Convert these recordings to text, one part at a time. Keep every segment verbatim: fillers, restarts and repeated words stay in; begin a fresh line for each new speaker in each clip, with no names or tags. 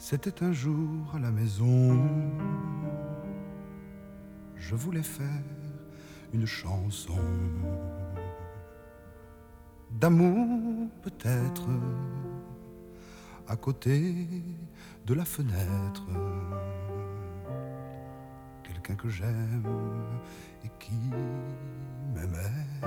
C'était un jour à la maison, je voulais faire une chanson d'amour peut-être, à côté de la fenêtre, quelqu'un que j'aime et qui m'aimait.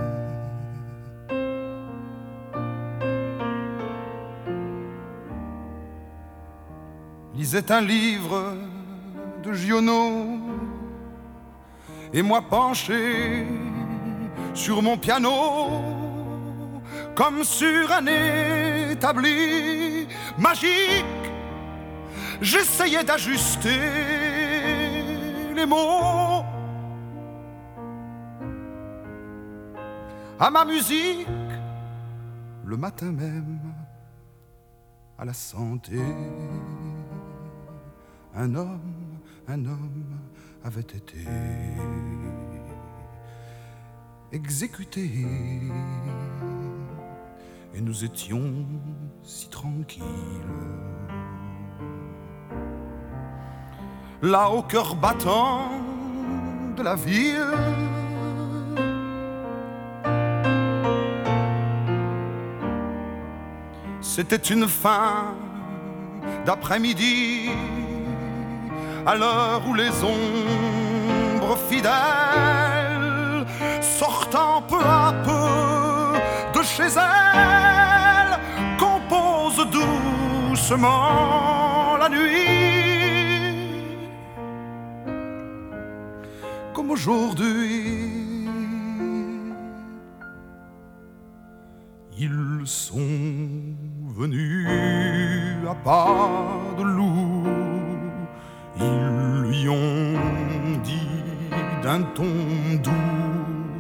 Lisait un livre de Giono et moi penché sur mon piano, comme sur un établi magique, j'essayais d'ajuster les mots à ma musique. Le matin même, à la santé, un homme, un homme avait été exécuté et nous étions si tranquilles. Là au cœur battant de la ville, c'était une fin d'après-midi, à l'heure où les ombres fidèles, sortant peu à peu de chez elles, composent doucement la nuit. Comme aujourd'hui, ils sont venus à pas de loup. Ils lui ont dit d'un ton doux: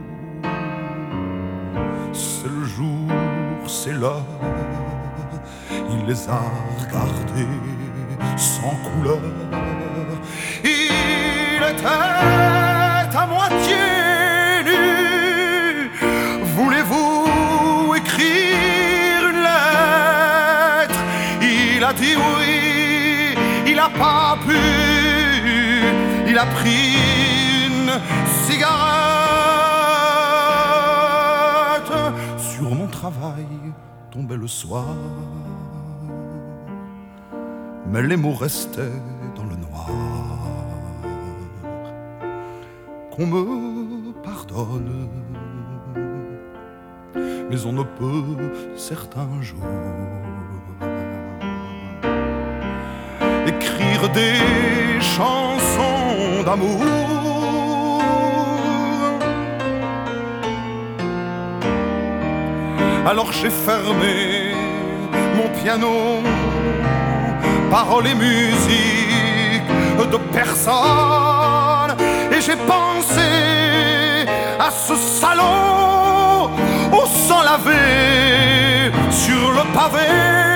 c'est le jour, c'est l'heure. Il les a regardés sans couleur. Il était à moitié nu. Voulez-vous écrire une lettre? Il a dit oui. Il n'a pas pu, il a pris une cigarette. Sur mon travail tombait le soir, mais les mots restaient dans le noir. Qu'on me pardonne, mais on ne peut certains jours écrire des chansons d'amour. Alors j'ai fermé mon piano, paroles et musique de personne, et j'ai pensé à ce salaud au sang lavé sur le pavé.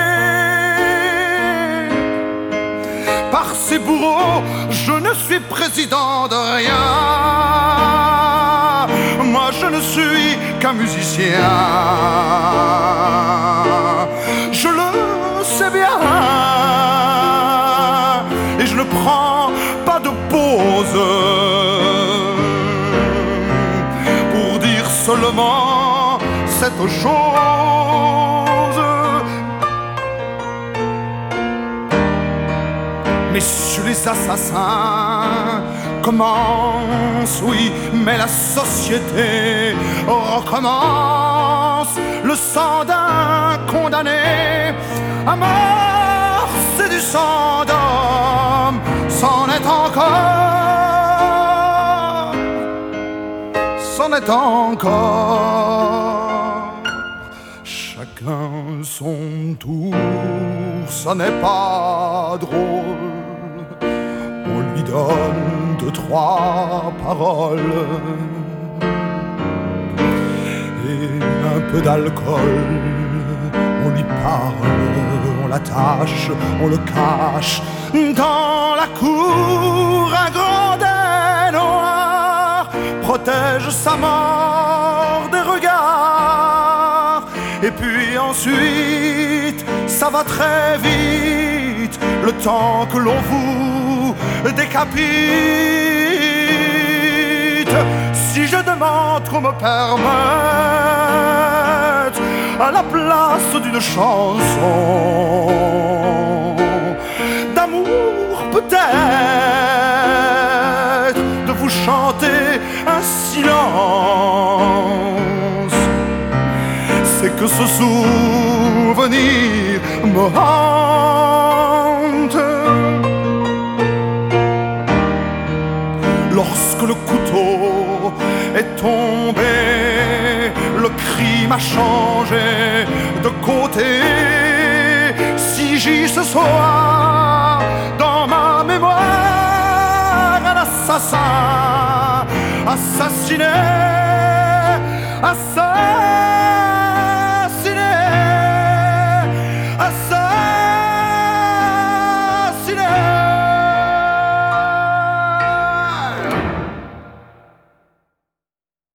Par ces bourreaux, je ne suis président de rien. Moi, je ne suis qu'un musicien. Je le sais bien, et je ne prends pas de pause pour dire seulement cette chose. Messieurs les assassins commencent, oui, mais la société recommence. Le sang d'un condamné à mort, c'est du sang d'homme, c'en est encore, c'en est encore. Chacun son tour, ça n'est pas drôle. On lui donne deux, trois paroles et un peu d'alcool. On lui parle, on l'attache, on le cache dans la cour. Un gredin noir protège sa mort des regards. Et puis ensuite, ça va très vite. Le le temps que l'on vous décapite. Si je demande qu'on me permette à la place d'une chanson d'amour peut-être de vous chanter un silence, c'est que ce souvenir me hante. Lorsque le couteau est tombé, le crime a changé de côté. Si j'y ce soir dans ma mémoire un assassin assassiné, assassiné